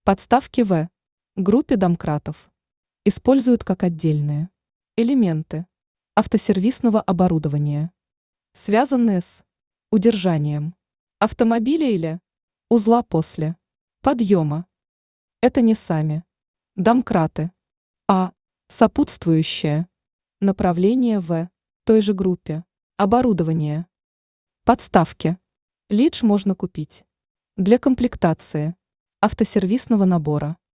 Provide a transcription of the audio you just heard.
Подставки в группе домкратов используют как отдельные элементы автосервисного оборудования, связанные с удержанием автомобиля или узла после подъема. Это не сами домкраты, а сопутствующее направление в той же группе оборудования. Подставки лидж можно купить для комплектации автосервисного набора.